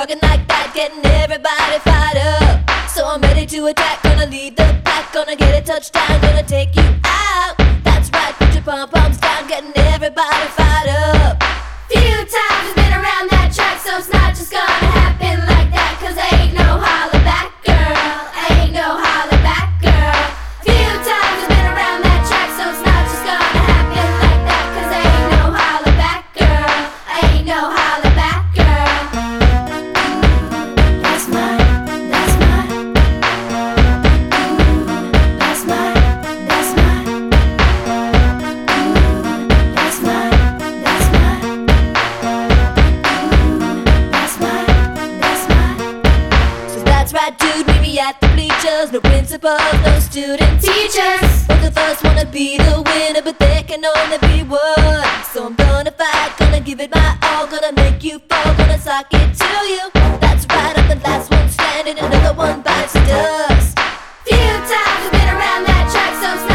Rocking like that, getting everybody fired up. So I'm ready to attack, gonna lead the pack, gonna get a touchdown, gonna take you out. That's right, put your pom-poms down, getting everybody fired up. Few times been around that track, so it's not just gonna happen like that. Cause ain't no holla back, girl. Ain't no holla back, girl. Few times been around that track, so it's not just gonna happen like that. Cause ain't no holla back, girl. Ain't no holla back, girl. That's mine, that's mine. That's mine, that's mine. That's mine, that's mine. So that's right, dude, meet me at the bleachers. No principal, no student teachers. Both of us wanna be the winner, but there can only be one. So I'm gonna fight, gonna give it my all, gonna make you fall, gonna sock it to you. That's right, I'm the last one standing, another one bites the dust. Few times been around that track, so it's not